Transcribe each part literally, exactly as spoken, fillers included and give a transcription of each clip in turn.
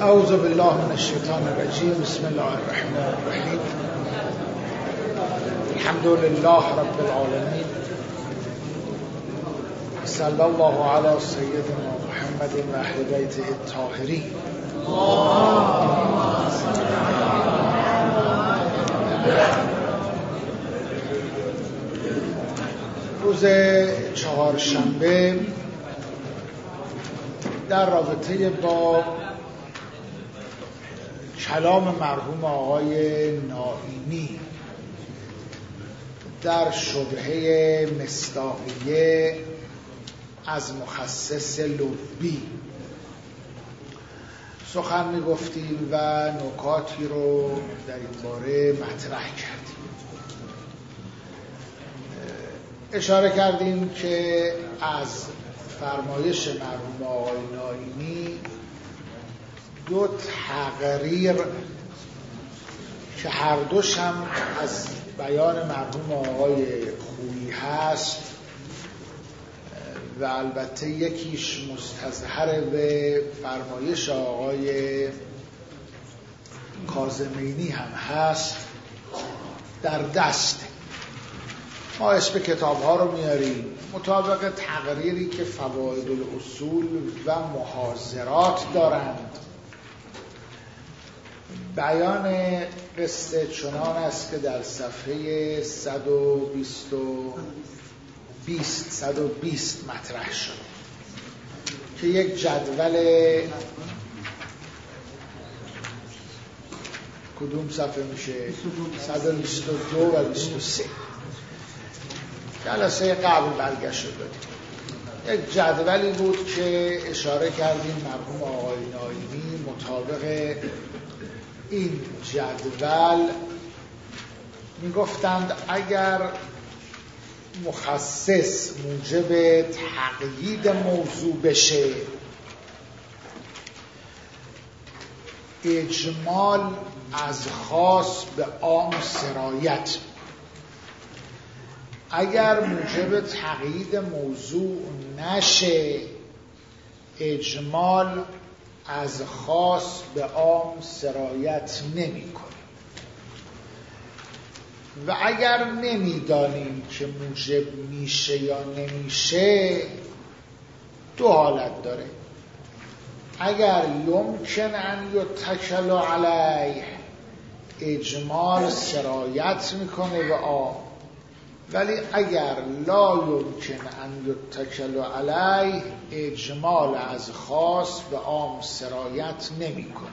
اعوذ بالله من الشیطان الرجیم. بسم الله الرحمن الرحیم. الحمد لله رب العالمین. صلی الله علی سیدنا محمد و اهل بیته الطاهرین. روز چهارشنبه در رابطه با کلام مرحوم آقای نائینی در شبهه مصداقیه از مخصص لبی سخن می گفتیم و نکاتی رو در این باره مطرح کردیم. اشاره کردیم که از فرمایش مرحوم آقای نائینی دو تقریر که هر دوش هم از بیان مرحوم آقای خویی هست و البته یکیش مستظهر به فرمایش آقای کاظمینی هم هست در دست ما اسم کتاب ها رو میاریم مطابق تقریری که فواید الاصول و محاضرات دارند. بیان قصه چنان است که در صفحه صد و بیست مطرح شد که یک جدول کدوم صفحه میشه؟ صد و بیست و دو و بیست و سه جلسه قبل برگشت دادیم. یک جدولی بود که اشاره کردیم مرحوم آقای نائینی مطابق این جدول میگفتند اگر مخصص موجب تقیید موضوع بشه اجمال از خاص به عام سرایت، اگر موجب تقیید موضوع نشه اجمال از خاص به عام سرایت نمی کنه و اگر نمیدانیم که موجب میشه یا نمیشه دو حالت داره. اگر یمکن ان یتکل علیه اجمال سرایت میکنه به عام، ولی اگر لا یمکن ان یتکل علیه اجمال از خاص به عام سرایت نمیکنه.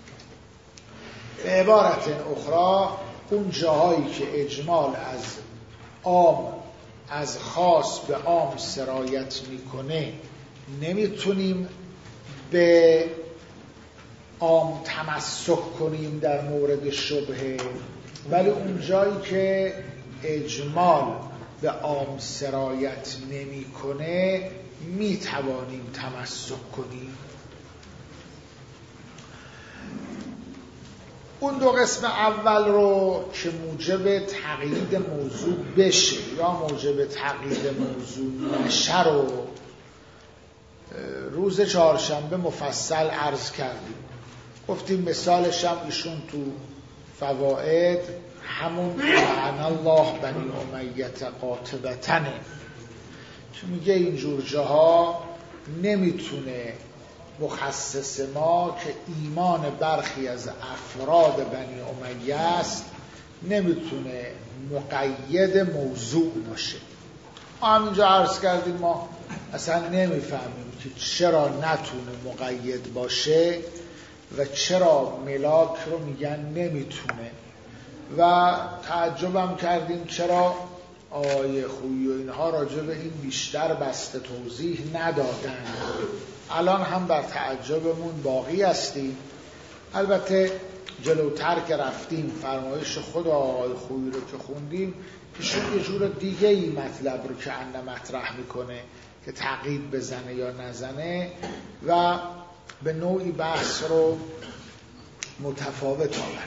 به عبارت اخرى اون جاهایی که اجمال از عام از خاص به عام سرایت میکنه نمیتونیم به عام تمسک کنیم در مورد شبهه، ولی اون جایی که اجمال به عام سرایت نمیکنه میتوانیم تمسک کنیم. اون دو قسم اول رو که موجب تقیید موضوع بشه یا موجب تقیید موضوع نشه رو روز چهارشنبه مفصل عرض کردیم. گفتیم مثالش هم ایشون تو فواید همون لعن الله بنی امیه قاطبتنه که میگه اینجور جاها نمیتونه مخصص ما که ایمان برخی از افراد بنی امیه است نمیتونه مقید موضوع باشه. ما همینجا عرض کردیم ما اصلا نمیفهمیم که چرا نتونه مقید باشه و چرا ملاک رو میگن نمیتونه و تعجبم کردیم چرا آقای خویی و اینها راجع به این بیشتر بسته توضیح ندادن. الان هم بر تعجبمون باقی هستیم. البته جلوتر که رفتیم فرمایش خود آقای خویی رو که خوندیم ایشون یه جور دیگه ای مطلب رو که انده مطرح میکنه که تقیید بزنه یا نزنه و به نوعی بحث رو متفاوت آورد.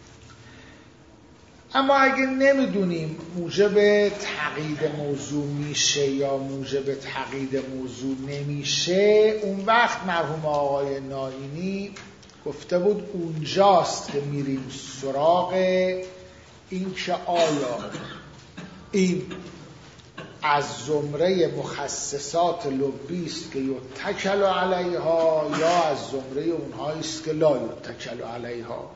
اما اگه نمیدونیم موجب تقیید موضوع میشه یا موجب تقیید موضوع نمیشه، اون وقت مرحوم آقای نائینی گفته بود اونجاست که میریم سراغ این که آیا این از زمره مخصصات لبی است که یتکل علیها یا از زمره اونهایی است که لا یتکل علیها.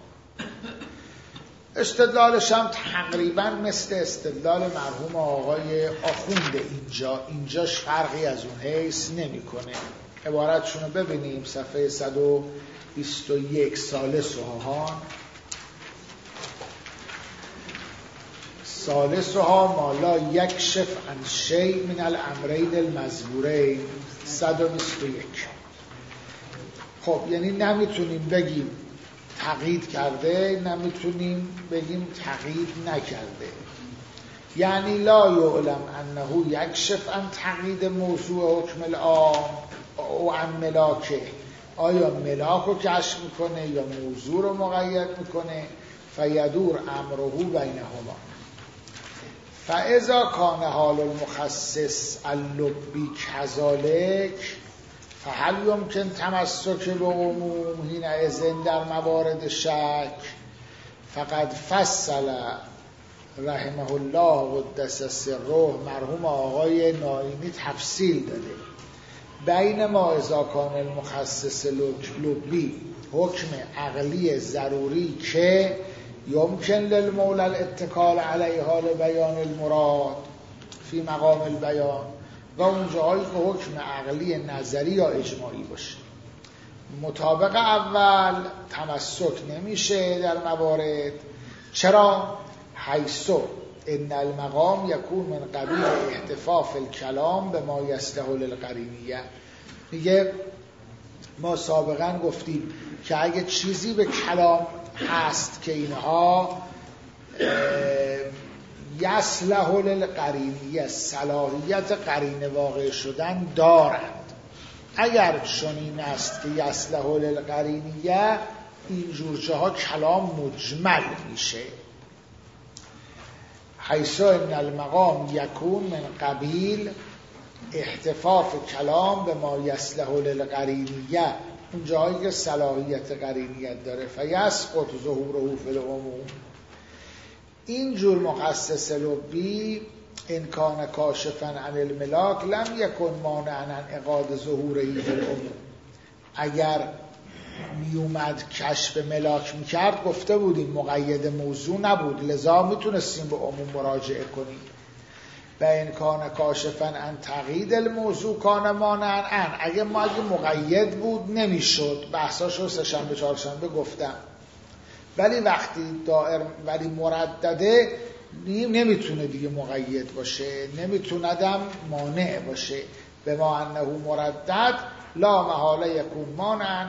استدلالش هم تقریبا مثل استدلال مرحوم آقای آخوند اینجا اینجاش فرقی از اون حیث نمیکنه. عبارتشون رو ببینیم صفحه صد و بیست و یک ثالثها ثالثها ما لا یکشف عن شیء من الامرین المذکورین صد و بیست و یک. خب یعنی نمیتونیم بگیم تقیید کرده، نمیتونیم بگیم تقیید نکرده. یعنی لا یعلم انه یکشف عن تقیید موضوع حکم العام او عن ملاکه، آیا ملاک رو کشف میکنه یا موضوع رو مقید میکنه. فیدور امره بینهما. فاذا کان حال المخصص اللبی کذالک فهل یمکن تمسک به عموم حینئذ در موارد شک. فقد فصل رحمه الله قدس سره مرحوم آقای ناینی تفصیل داده بین ما اذا کان المخصص لبی حکم عقلی ضروری که یمکن للمولى الاتکال علیها لبیان المراد فی مقام البیان، و اون جایی که حکم عقلی نظری یا اجماعی باشه. مطابق اول تمسک نمیشه در موارد. چرا؟ حیثو ان المقام یکون من قبیل احتفاف الکلام به ما یصلح للقرینیه. میگه ما سابقا گفتیم که اگه چیزی به کلام هست که اینها یصلح للقرینیه صلاحیت قرینه واقع شدن دارند، اگر چنین است که یصلح للقرینیه اینجور جاها کلام مجمل میشه. حیث ان المقام یکون من قبیل احتفاف کلام به ما یصلح للقرینیه، اون جایی که صلاحیت قرینیت داره. فیسقط ظهوره فی العموم. این جور مخصص لبی ان کان کاشفا عن الملاک لم یکن مانعا عن انعقاد ظهوره فی العموم. اگر میومد کشف ملاک میکرد گفته بودیم مقید موضوع نبود، لذا میتونستیم به عموم مراجعه کنیم. و ان کان کاشفا عن تقیید الموضوع کان مانعا عن. اگه ما اگه مقید بود نمیشد، بحثاشو سه شنبه چهار شنبه گفتم. ولی وقتی دائر ولی مردده نمیتونه دیگه مقید باشه، نمیتوندم مانع باشه. به ما انه مردد لا محاله یکون مانعا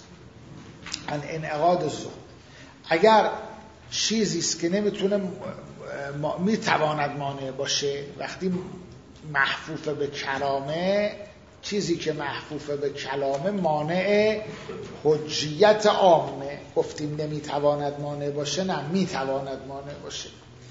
عن انعقاد الظهور. اگر چیزی است که نمیتونه میتواند مانع باشه، وقتی محفوف به کلامه، چیزی که محفوف به کلامه مانع حجیت عامه. گفتیم نمیتواند مانع باشه، نه میتواند مانع باشه.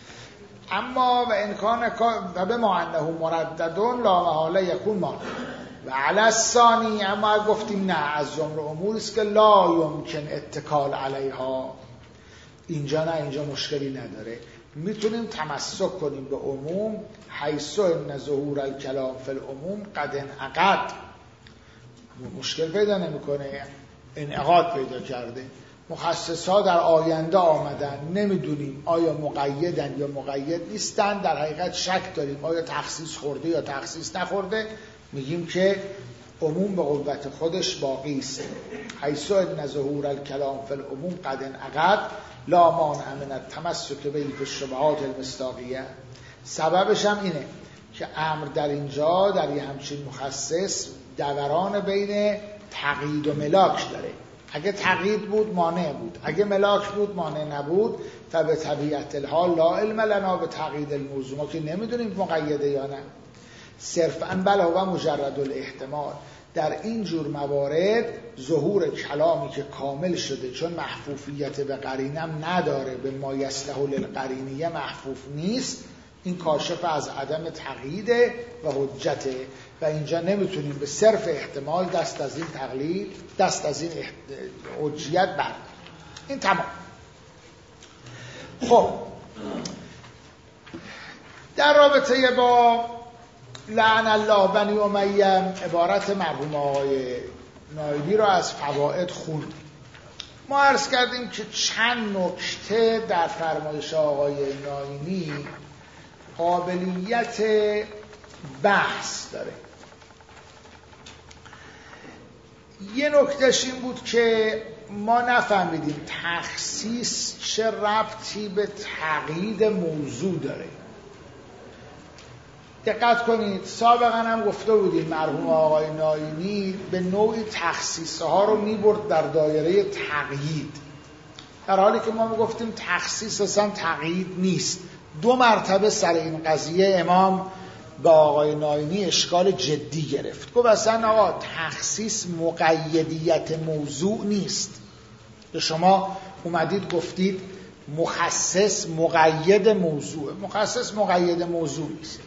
اما و امکان و به ما انه مرددون لا محاله یکون مانع. و علی الثانی، اما گفتیم نه، از زمره اموری است که لا یمکن اتکال علیها. اینجا نه، اینجا مشکلی نداره، میتونیم تمسک کنیم به عموم. حیث ان ظهور الکلام فی العموم قد انعقد، مشکل پیدا نمیکنه، انعقاد پیدا کرده. مخصصها در آینده آمدن، نمیدونیم آیا مقیدن یا مقید نیستن، در حقیقت شک داریم آیا تخصیص خورده یا تخصیص نخورده. میگیم که عموم به قوت خودش باقی است. حیث ان ظهور الکلام فی العموم قد انعقد لا مانع من التمسک به فی الشبهات المصداقیه. سببش هم اینه که امر در اینجا در یه همچین مخصص دوران بین تقیید و ملاک داره. اگه تقیید بود مانع بود، اگه ملاک بود مانع نبود. فبه طبیعت الحال لا علم لنا به تقیید الموضوع، ما که نمیدونیم مقیده یا نه. صرفاً بله و مجرد الاحتمال. در این جور موارد ظهور کلامی که کامل شده، چون محفوفیت به قرینم نداره، به ما یصلح للقرینیه محفوف نیست، این کاشف از عدم تقییده و حجته و اینجا نمیتونیم به صرف احتمال دست از این تقلید دست از این حجیت برداریم. این تمام. خب در رابطه با لعن الله بنی امیه عبارت مرحوم آقای نایبی رو از فوائد خوند. ما عرض کردیم که چند نکته در فرمایش آقای نایمی قابلیت بحث داره. یه نکتهش این بود که ما نفهمیدیم تخصیص چه ربطی به تقیید موضوع داره. دقت کنید سابقا هم گفته بودیم مرحوم آقای نایمی به نوعی تخصیص ها رو میبرد در دایره تقیید، در حالی که ما میگفتیم تخصیص اصلا تقیید نیست. دو مرتبه سر این قضیه امام با آقای نایمی اشکال جدی گرفت. گفت اصلا آقا تخصیص مقیدیت موضوع نیست. به شما اومدید گفتید مخصص مقید موضوع، مخصص مقید موضوع نیست.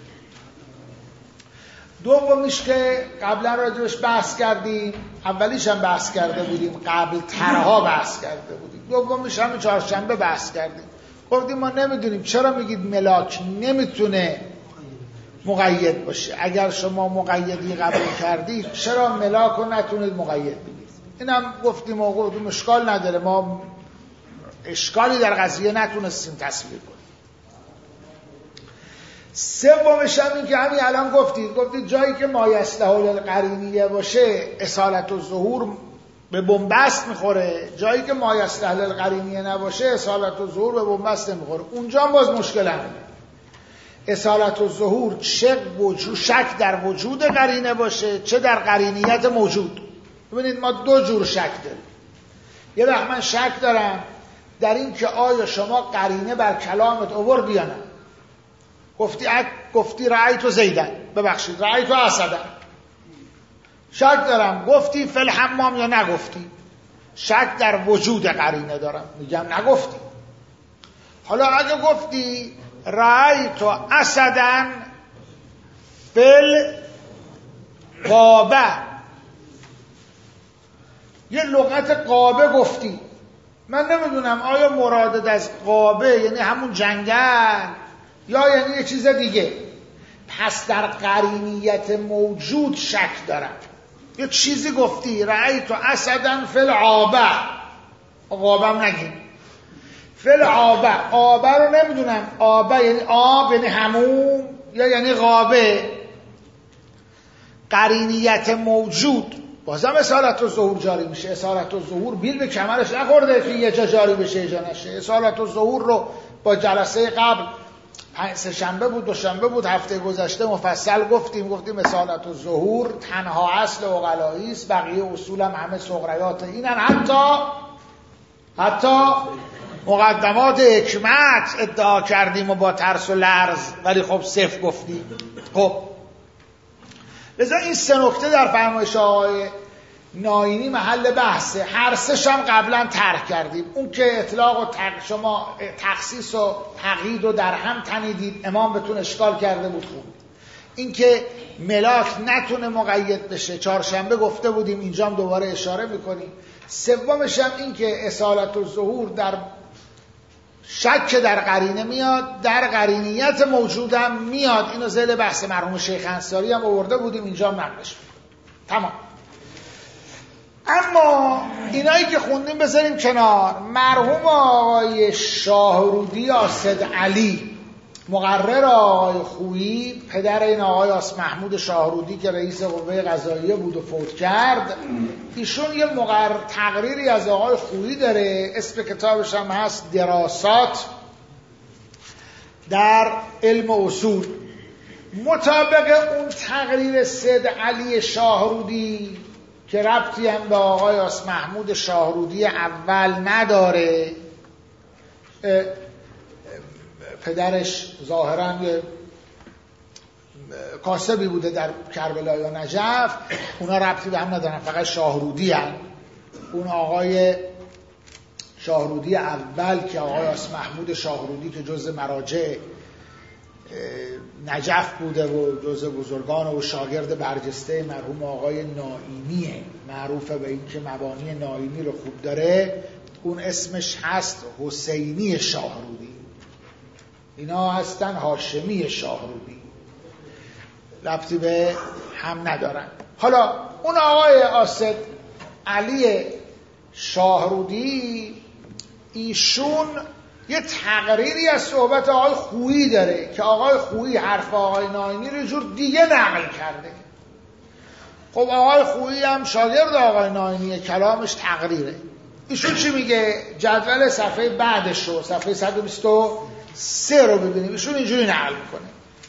دومیش که قبلا راجبش بحث کردیم، اولیش هم بحث کرده بودیم، قبل ترها بحث کرده بودیم، دومیش هم چهارشنبه بحث کردیم. گفتیم ما نمیدونیم چرا میگید ملاک نمیتونه مقید باشه. اگر شما مقیدی قبول کردید چرا ملاک رو نتونید مقید بگید؟ اینم گفتیم و گفتیم اشکال نداره، ما اشکالی در قضیه نتونستیم تصویر کنیم. سومش هم این که همین الان گفتید گفتید جایی که مایسته القرینیه باشه اصالت و ظهور به بنبست میخوره، جایی که مایسته القرینیه نباشه اصالت و ظهور به بنبست نمیخوره. اونجا هم باز مشکل همینه. اصالت و ظهور چه وجود شک در وجود قرینه باشه چه در قرینیت موجود. ببینید ما دو جور شک داریم. یه وقت من شک دارم در این که آیا شما قرینه بر کلامت آوردی یا نه. گفتی گفتی رأیت زیدن، ببخشید رأیت اسدن، شک دارم گفتی فی الحمام یا نگفتی. شک در وجود قرینه دارم، میگم نگفتی. حالا اگه گفتی رأیت اسدن فی القابه، یه لغت قابه گفتی، من نمیدونم آیا مرادت از قابه یعنی همون جنگل یا یعنی یه چیز دیگه. پس در قرینیت موجود شک دارم. یه چیزی گفتی رأیت اسدن فی العابه، قابه هم نگیم، فی العابه، قابه رو نمیدونم آبه یعنی آب یعنی همون یا یعنی قابه. قرینیت موجود بازم اصالت و ظهور جاری میشه. اصالت و ظهور بیل به کمرش نخورده که یه جا جاری بشه یه جا نشه. اصالت و ظهور رو با جلسه قبل سه شنبه بود دوشنبه بود هفته گذشته مفصل گفتیم. گفتیم اصالت و ظهور تنها اصل عقلایی است، بقیه اصول هم همه صغریات اینن، حتی حتی مقدمات حکمت ادعا کردیم و با ترس و لرز، ولی خب صفر گفتیم. خب لذا این سه نکته در فرمایش آقای نایمی محل بحثه. هر سه‌ش هم قبلا طرح کردیم. اون که اطلاق و تق... شما تخصیص و تقیید و در هم تنیدید، امام بهتون اشکال کرده بود خوند. این که ملاک نتونه مقید بشه چهارشنبه گفته بودیم، اینجا هم دوباره اشاره میکنیم. سومش هم این که اصالت و ظهور در شک در قرینه میاد، در قرینیت موجودم میاد. اینو ذیل بحث مرحوم شیخ انصاری هم آورده بودیم، اینجا هم نقلش تمام. اما اینایی که خوندیم بذاریم کنار. مرحوم آقای شاهرودی آسد علی مقرر آقای خویی، پدر این آقای آس محمود شاهرودی که رئیس قوه قضاییه بود و فوت کرد، ایشون یه مقرر تقریری از آقای خویی داره، اسم کتابش هم هست دراسات در علم اصول. مطابق اون تقریر سید علی شاهرودی که ربطی هم به آقای آس محمود شاهرودی اول نداره، پدرش ظاهراً یه کاسبی بوده در کربلا یا نجف، اونا ربطی به هم ندارن، فقط شاهرودی هم. اون آقای شاهرودی اول که آقای آس محمود شاهرودی که جز مراجع نجف بوده و جزء بزرگان و شاگرد برجسته مرحوم آقای نائینیه، معروفه به این که مبانی نائینی رو خوب داره. اون اسمش هست حسینی شاهرودی، اینا هستن هاشمی شاهرودی، ربطی به هم ندارن. حالا اون آقای آسد علی شاهرودی، ایشون یه تقریری از صحبت آقای خویی داره که آقای خویی حرف آقای نائینی رو جور دیگه نقل کرده. خب آقای خویی هم شاگرد آقای نائینیه، کلامش تقریره. ایشون چی میگه؟ جدول صفحه بعدش رو، صفحه صد و بیست و سه رو ببینیم. ایشون اینجوری نقل میکنه،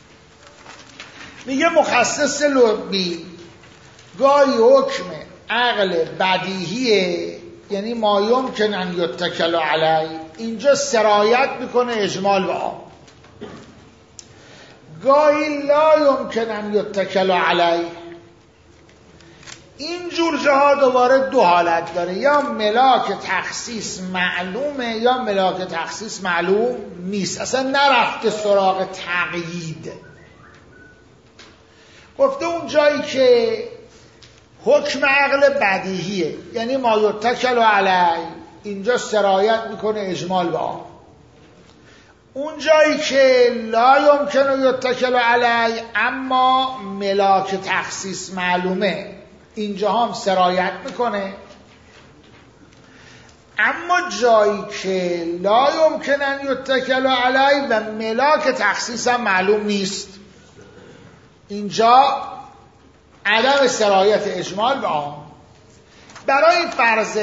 میگه مخصص لبی گاهی حکم عقل بدیهیه، یعنی ما یمکن ان یتکل علی، اینجا سرایت میکنه اجمال به آن. گاهی لا یمکن ان یتکل علی، این جور جاها دوباره دو حالت داره، یا ملاک تخصیص معلومه یا ملاک تخصیص معلوم نیست، اصلا نرفته سراغ تقیید. گفته اون جایی که حکم عقل بدیهیه، یعنی ما یتکل علی، اینجا سرایت میکنه اجمال به آن. اون جایی که لا یمکن یتکل علی اما ملاک تخصیص معلومه، اینجا هم سرایت میکنه. اما جایی که لا یمکن ان یتکل علی و ملاک تخصیص هم معلوم نیست، اینجا عدم سرایت اجمال به آن. برای این فرض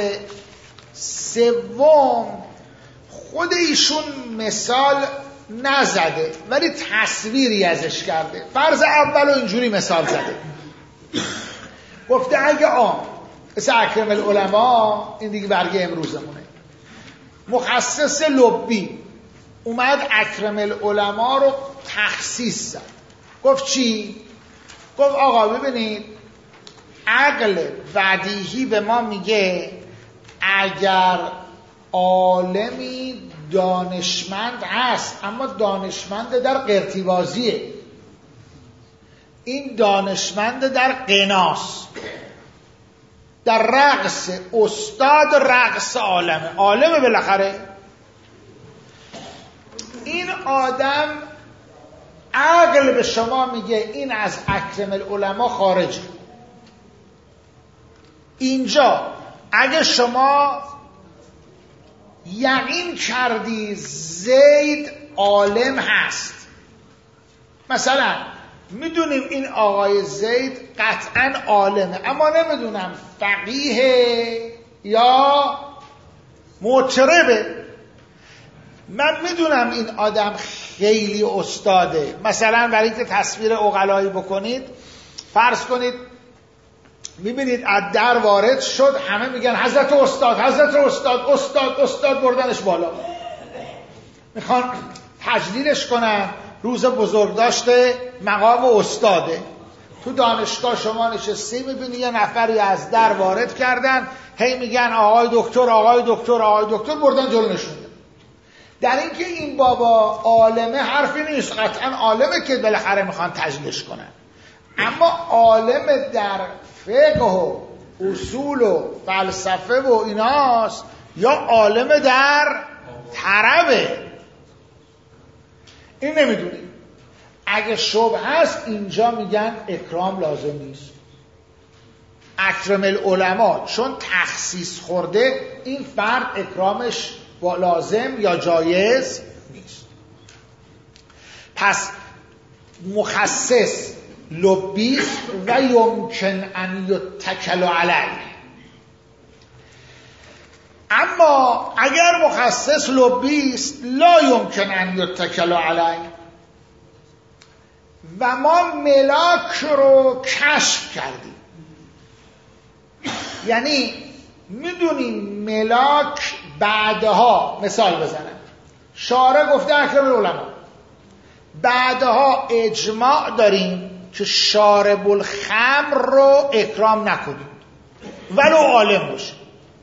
سوم خود ایشون مثال نزده ولی تصویری ازش کرده. فرض اولو اینجوری مثال زده، گفته اگه آن مثل اکرم العلماء، این دیگه برگه امروزمونه، مخصص لبی اومد اکرم العلماء رو تخصیص زد. گفت چی؟ گفت آقا ببینید عقل بدیهی به ما میگه اگر عالمی دانشمند هست اما دانشمند در قرتیبازیه، این دانشمند در قناس، در رقص، استاد رقص عالمه، عالمه بالاخره، این آدم عقل به شما میگه این از اکرم العلماء خارجه. اینجا اگه شما یقین کردی زید عالم هست، مثلا میدونیم این آقای زید قطعا عالمه اما نمیدونم فقیه یا مطربه، من میدونم این آدم خیلی استاده. مثلا برای اینکه تصویر عقلایی بکنید، فرض کنید میبینید از در وارد شد، همه میگن حضرت استاد، حضرت استاد، استاد، استاد، بردنش بالا، میخوان تجلیلش کنن، روز بزرگ داشته مقام استاده. تو دانشگاه شما نشستی میبینی یه نفری از در وارد کردن، هی میگن آقای دکتر، آقای دکتر، آقای دکتر، بردن جلو نشوندن. در اینکه این بابا عالمه حرفی نیست، قطعا عالمه که بالاخره میخوان تجلیلش کنن، اما عالم در فقه و اصول و فلسفه و ایناست یا عالم در طربه، این نمیدونیم. اگه شبه هست اینجا میگن اکرام لازم نیست. اکرم العلماء چون تخصیص خورده، این فرد اکرامش لازم یا جایز نیست. پس مخصص لبیست و یمکن ان یتکل علیه. اما اگر مخصص لبیست لا یمکن ان یتکل علیه و ما ملاک رو کشف کردیم، یعنی میدونیم ملاک بعدها، مثال بزنم، شارع گفته اکرم العلماء، بعدها اجماع داریم که شارب الخمر رو اکرام نکنیم ولو عالم باشه.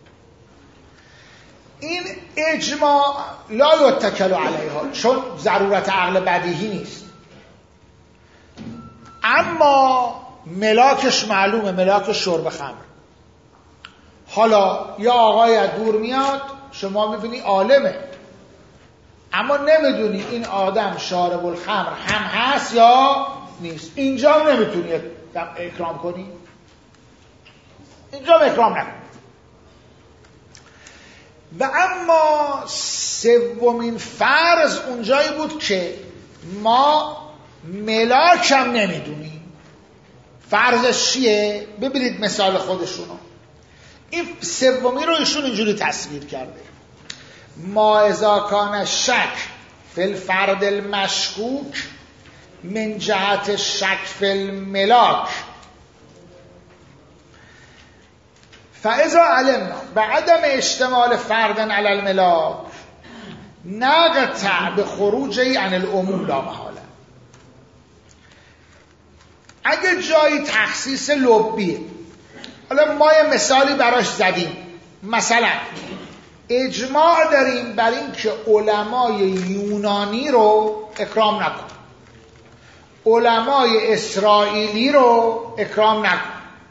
این اجماع لا یتکل علیها، چون ضرورت عقل بدیهی نیست. اما ملاکش معلومه، ملاک شرب خمر. حالا یا آقای از دور میاد، شما میبینی عالمه، اما نمیدونی این آدم شارب الخمر هم هست یا نیست. اینجا نمیتونی اکرام کنی، اینجا اکرام نکن. و اما سومین فرض اونجایی بود که ما ملاک هم نمیدونیم. فرضش چیه؟ ببینید مثال خودشونو. این سومی رو ایشون اینجوری تصویر کرده: ما اذا کان شک فی الفرد المشکوک من جهت شک فی الملاک فاذا علمنا بعدم اشتمال فرد علی الملاک نقطع بخروجی عن العموم لا محاله. اگه جایی تخصیص لبیه، حالا ما یه مثالی براش زدیم، مثلا اجماع داریم بر این که علمای یونانی رو اکرام نکن، علمای اسرائیلی رو اکرام نکن.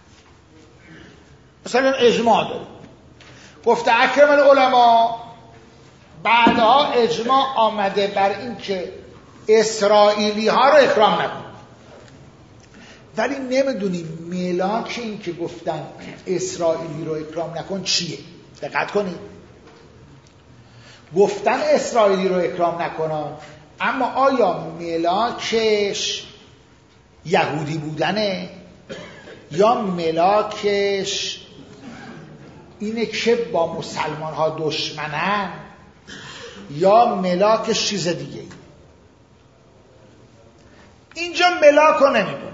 مثلا اجماع داریم، گفته اکرم العلماء، بعدها اجماع آمده بر این که اسرائیلی ها رو اکرام نکن. ولی نمیدونیم ملاک این که گفتن اسرائیلی رو اکرام نکن چیه. دقت کنید، گفتن اسرائیلی رو اکرام نکنن، اما آیا ملاکش یهودی بودنه یا ملاکش اینه که با مسلمان ها دشمنن یا ملاکش چیز دیگه؟ اینجا ملاک رو نمیدونیم.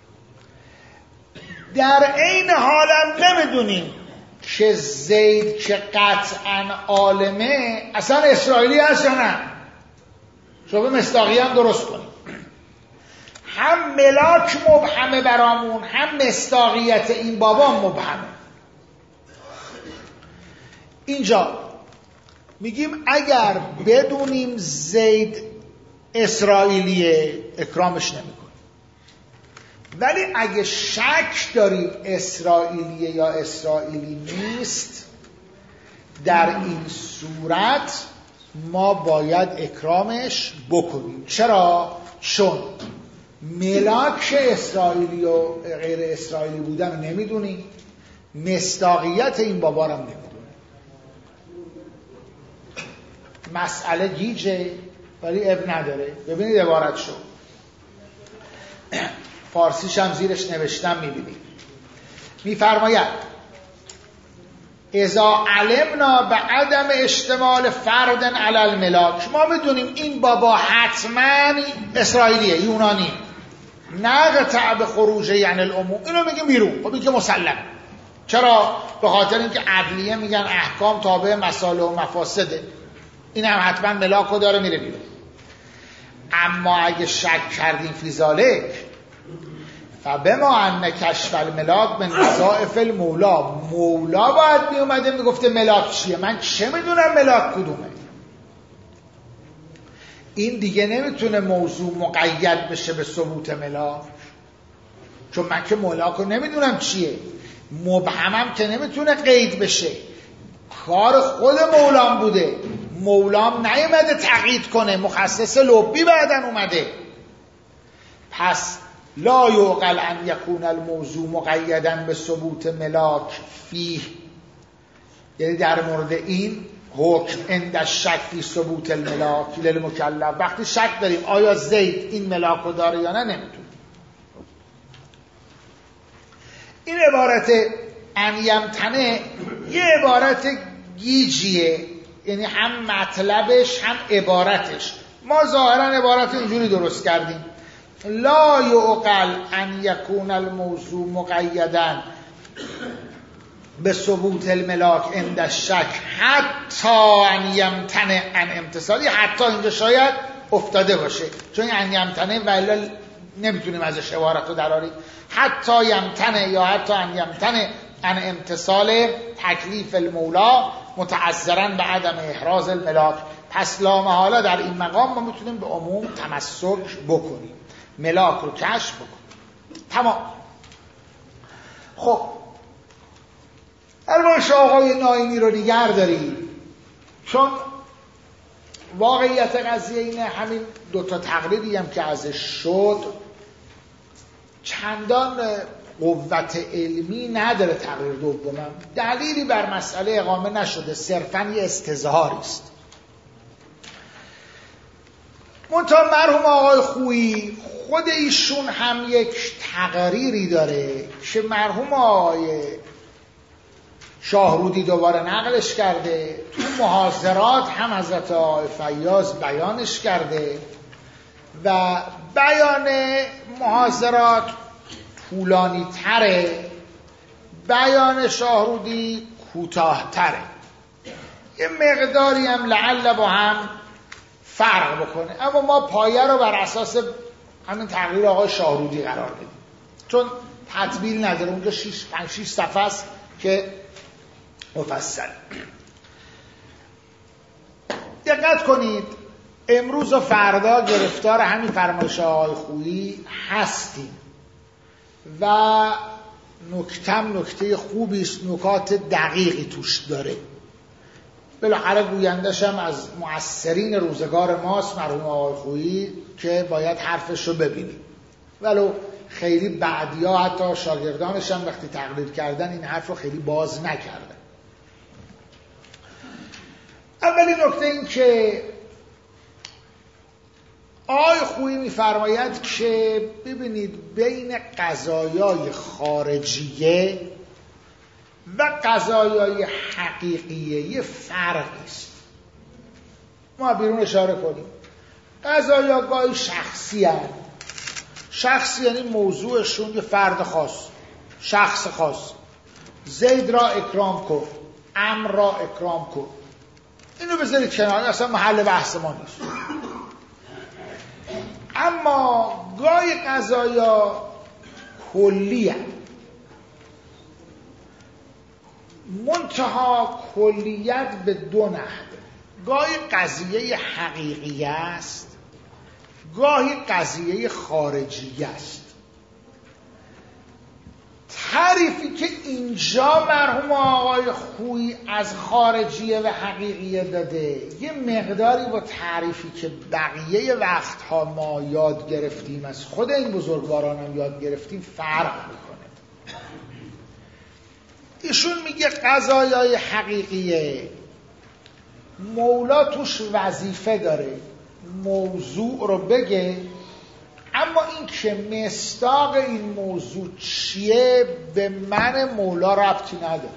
در عین حالم نمیدونیم که زید که قطعا عالمه اصلا اسرائیلی هست یا نه. شما مصداقی هم درست کنید. هم ملاک مبهمه برامون، هم مصداقیت این بابا مبهمه. اینجا میگیم اگر بدونیم زید اسرائیلیه اکرامش نمیکنیم، ولی اگه شک داریم اسرائیلیه یا اسرائیلی نیست، در این صورت ما باید اکرامش بکنیم. چرا؟ چون ملاک اسرائیلی و غیر اسرائیلی بودن نمیدونیم، مصداقیت این بابا رو نمیدونیم. مسئله گیجه ولی اب نداره. ببینید عبارت شو، فارسیش هم زیرش نوشتم، میبینید میفرماید اذا علمنا به عدم اشتمال فرد علی الملاک، ما میدونیم این بابا حتما اسرائیلیه، یونانی، نقطع به خروجه یعنی العموم، اینو میگیم بیرون. خب این که مسلم. چرا؟ به خاطر اینکه عدلیه میگن احکام تابع مصالح و مفاسده، این هم حتما ملاکو داره میره بیرون. اما اگه شک کردیم فی ذالک فبما ان کشف الملاک من وظائف المولا، مولا باید می اومده میگفته ملاک چیه، من چه میدونم ملاک کدومه. این دیگه نمیتونه موضوع مقید بشه به ثبوت ملاک، چون من که ملاک رو نمیدونم چیه. مبهمم که نمیتونه قید بشه، کار خود مولام بوده، مولام نیومده تقیید کنه، مخصص لبی بعدن اومده. پس لا یعقل ان یکون الموضوع مقیدا به ثبوت ملاک فیه، یعنی در مورد این حکم عند الشک فی ثبوت الملاک للمکلف، وقتی شک داریم آیا زید این ملاک رو داره یا نه نمیتونیم. این عبارت ان یمتنه یه عبارت گیجیه، یعنی هم مطلبش هم عبارتش. ما ظاهرا عبارت اینجوری درست کردیم: لا یعقل ان یکون الموضوع مقیدا به ثبوت الملاک عند الشک حتی ان یمتنع عن امتصالی. حتی اینجا شاید افتاده باشه، چون ان یمتنع ولی نمیتونیم ازش عبارت رو دراریم. حتی یمتنع یا حتی ان یمتنع عن امتصال تکلیف المولا متعذرا به عدم احراز الملاک. پس لا محاله در این مقام ما میتونیم به عموم تمسک بکنیم، ملاک رو کشف بکنیم. تمام. خب البته آقای ناینی رو نگه داریم، چون واقعیت قضیه اینه همین دوتا تقلیدی هم که ازش شد چندان قوت علمی نداره. تقریر دومم دلیلی بر مسئله اقامه نشده، صرفاً یه استظهاری است. منتها مرحوم آقای خویی خود ایشون هم یک تقریری داره که مرحوم آقای شاهرودی دوباره نقلش کرده، تو محاضرات هم حضرت آقای فیاض بیانش کرده و بیان محاضرات طولانی تره، بیان شاهرودی کوتاه تره، یه مقداری هم لعل با هم فرق بکنه، اما ما پایه رو بر اساس همین تقریر آقای شاهرودی قرار بدیم، چون تطبیل نداره، اونجا شش پنج شش صفحه است که مفصل. دقت کنید امروز و فردا گرفتار همین فرمایش آقای خویی هستیم و نکتم نکته خوبی است، نکات دقیقی توش داره. بالاخره گویندش هم از مؤثرین روزگار ماست مرحوم آقای خویی که باید حرفش رو ببینیم، ولو خیلی بعدیا حتی شاگردانش هم وقتی تقلید کردن این حرف رو خیلی باز نکردن. اولی نکته این که آقای خویی می‌فرماید که ببینید بین قضایای خارجیه و قضایای حقیقیه یه فرقی است. ما بیرون اشاره کنیم قضایا گاهی شخصی هستند. شخصی یعنی موضوعشون یه فرد خاص، شخص خاص. زید را اکرام کن، عمرو را اکرام کن، اینو بذارید کنار، اصلا محل بحث ما نیست. اما گاهی قضایا کلی هست، منتها کلیت به دو نحوه. گاهی قضیه حقیقی است، گاهی قضیه خارجی است. تعریفی که اینجا مرحوم آقای خویی از خارجیه و حقیقیه داده یه مقداری با تعریفی که بقیه وقتها ما یاد گرفتیم از خود این بزرگواران هم یاد گرفتیم فرق میکنه. ایشون میگه قضایای حقیقیه مولا توش وظیفه داره موضوع رو بگه، اما این که مصداق این موضوع چیه به من مولا ربطی نداره.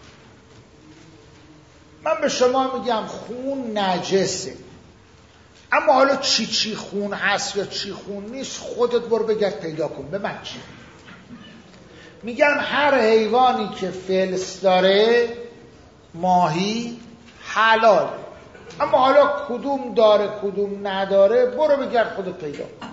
من به شما میگم خون نجسه، اما حالا چی چی خون هست یا چی خون نیست خودت برو بگرد پیدا کن، به من چی؟ میگم هر حیوانی که فلس داره، ماهی، حلال، اما حالا کدوم داره کدوم نداره برو بگرد خودت پیدا کن.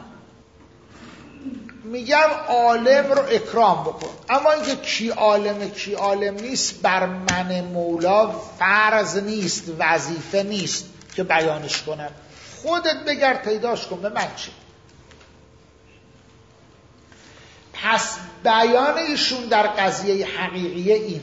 میگم عالم رو اکرام بکن، اما اینکه کی عالمه کی عالم نیست بر من مولا فرض نیست، وظیفه نیست که بیانش کنم، خودت بگرد پیداش کن، به من چی؟ پس بیان ایشون در قضیه حقیقیه اینه.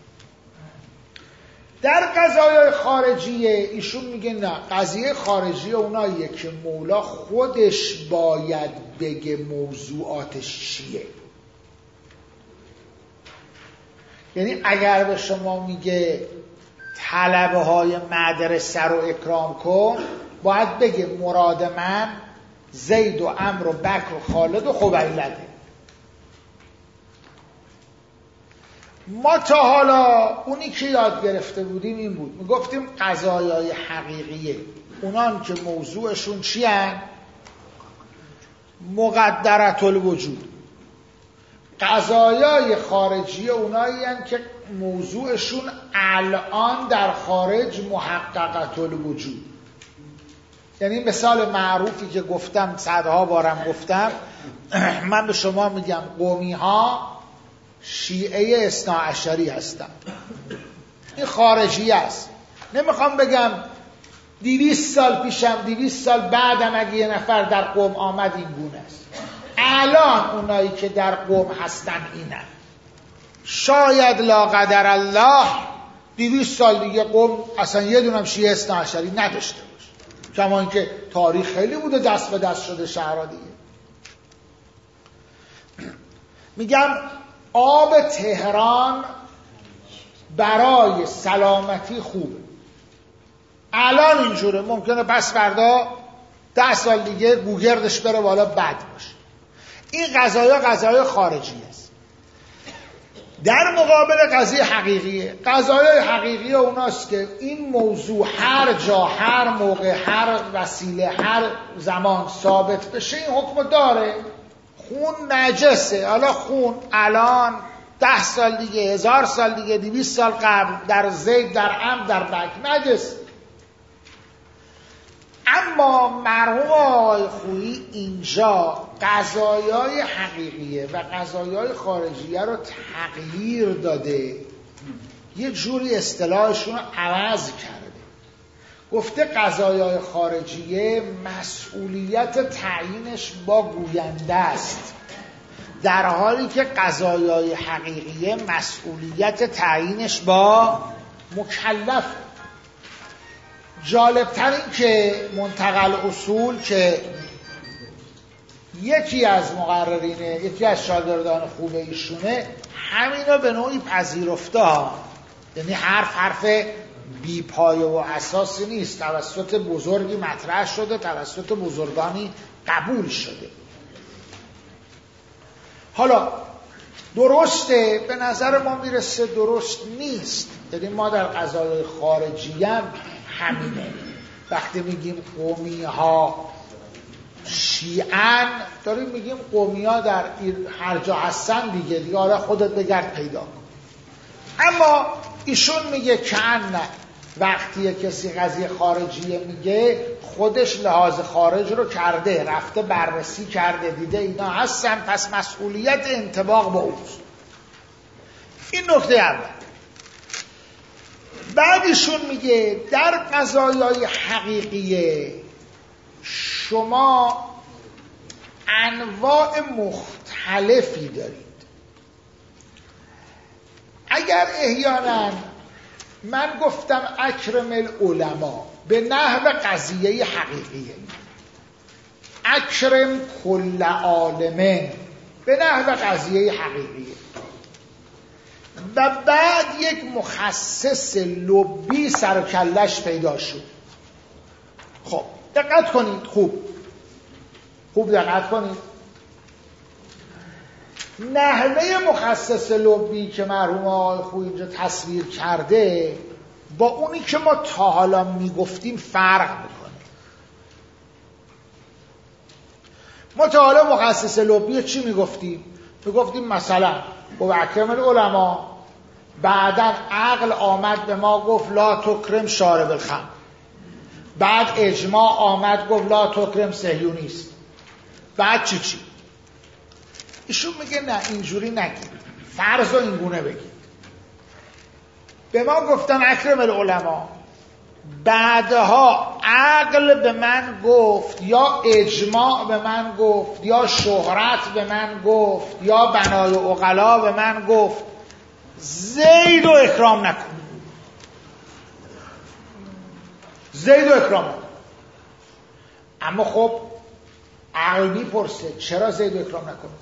در قضایای خارجیه ایشون میگه نه، قضیه خارجیه اوناییه که مولا خودش باید بگه موضوعاتش چیه. یعنی اگر به شما میگه طلبه های مدرسه رو اکرام کن، باید بگه مراد من زید و عمرو و بکر و خالد و خبیلده. ما تا حالا اونی که یاد گرفته بودیم این بود، میگفتیم قضایای حقیقیه اونان که موضوعشون چی هن؟ مقدرت الوجود. قضایای خارجیه اونایی هن که موضوعشون الان در خارج محققت الوجود. یعنی مثال معروفی که گفتم صدها بارم گفتم، من به شما میگم قومی ها شیعه اثنا عشری هستن، این خارجی است. نمیخوام بگم دویست سال پیشم دویست سال بعدم اگه یه نفر در قوم آمد این گونه است. الان اونایی که در قم هستن اینن. شاید لا قدر الله دویست سال دیگه قم اصلا یه دونم شیعه اثنا عشری نداشته باشه، کما اینکه تاریخ خیلی بوده دست به دست شده شهرها دیگه. میگم آب تهران برای سلامتی خوبه، الان اینجوره، ممکنه پس فردا ده سال دیگه گوگردش بره بالا بد باشه. این قضایا قضایا خارجی است. در مقابل قضیه حقیقیه، قضایای حقیقی اوناست که این موضوع هر جا هر موقع هر وسیله هر زمان ثابت بشه این حکم داره. خون نجسه، حالا خون الان ده سال دیگه هزار سال دیگه دویست سال قبل در زید در عمد در بک نجسه. اما مرحوم آقای خویی اینجا قضایای حقیقیه و قضایای خارجیه رو تغییر داده، یه جوری اصطلاحشون رو عوض کرده. گفته قضایای خارجیه مسئولیت تعیینش با گوینده است، در حالی که قضایای حقیقیه مسئولیت تعیینش با مکلف. جالبتر این که منتقل اصول که یکی از مقررینه، یکی از شاگردان خوب ایشونه، همین رو به نوعی پذیرفته ها. یعنی حرف حرف بی پایه و اساسی نیست، توسط بزرگی مطرح شده، توسط بزرگانی قبول شده. حالا درسته، به نظر ما میرسه درست نیست. یعنی ما در قضایای خارجی هم همینه. وقتی میگیم قومی ها شیعن، داریم میگیم قومی ها در هر جا هستن دیگه دیگه حالا خودت بگرد پیدا کن. اما ایشون میگه که نه، وقتی کسی قضیه خارجیه میگه خودش لحاظ خارج رو کرده، رفته بررسی کرده، دیده اینا هستن، پس مسئولیت انطباق با اوست. این نکته اول. بعدشون میگه در قضایای حقیقیه شما انواع مختلفی دارید. اگر احیانا من گفتم اکرم العلماء به نحو قضیه حقیقیه، اکرم کل عالمه به نحو قضیه حقیقیه، و بعد یک مخصص لبی سر و کلش پیدا شد. خب دقت کنید، خوب خوب دقت کنید. نحوه مخصص لبی که مرحوم آقای خویی اینجا تصویر کرده با اونی که ما تا حالا میگفتیم فرق میکنه. ما تا حالا مخصص لبی چی میگفتیم؟ میگفتیم مثلا با اکرم العلماء، بعدن عقل آمد به ما گفت لا تکرم شارب الخمر، بعد اجماع آمد گفت لا تکرم صهیونیست، بعد چی چی؟ ایشون میگه نه اینجوری نگید، فرض رو اینگونه بگید. به ما گفتن اکرم العلماء، بعدها عقل به من گفت یا اجماع به من گفت یا شهرت به من گفت یا بنای عقلا به من گفت زید رو اکرام نکن، زید رو اکرام نکن. اما خب عقل میپرسه چرا زید رو اکرام نکن؟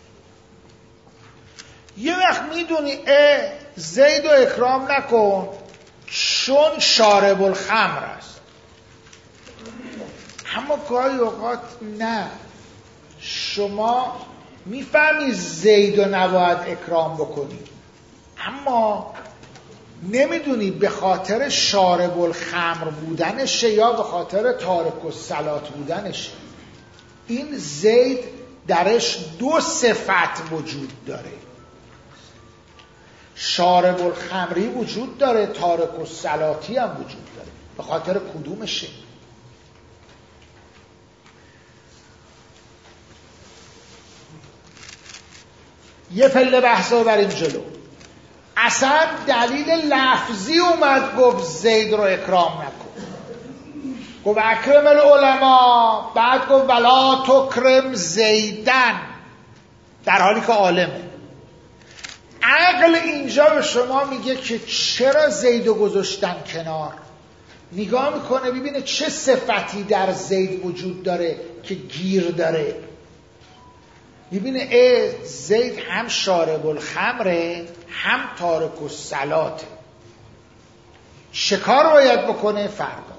یه وقت میدونی اه زید رو اکرام نکن چون شارب الخمر است. اما گاهی اوقات نه، شما میفهمی زید رو نباید اکرام بکنی، اما نمیدونی به خاطر شارب الخمر بودنشه یا به خاطر تارک الصلات بودنشه. این زید درش دو صفت وجود داره، شارب الخمری وجود داره، تارک الصلاتی هم وجود داره. به خاطر کدومشه؟ یه پله بحث رو بریم جلو. اصلا دلیل لفظی اومد گفت زید رو اکرام نکن، گفت اکرم العلماء، بعد گفت ولا تکرم زیدن، در حالی که عالمه. عقل اینجا به شما میگه که چرا زیدو گذاشتن کنار، نگاه میکنه ببینه چه صفتی در زید وجود داره که گیر داره، میبینه ای زید هم شارب الخمره هم تارک الصلاته، شکار باید بکنه فردا.